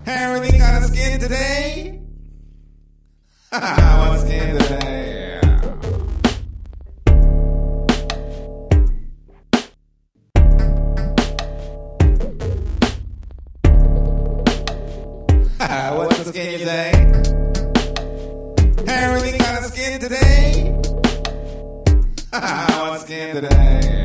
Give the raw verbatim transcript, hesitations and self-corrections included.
Everything got a skin today. What skin today? What's the skin you say? Everything got a skin today. What skin today?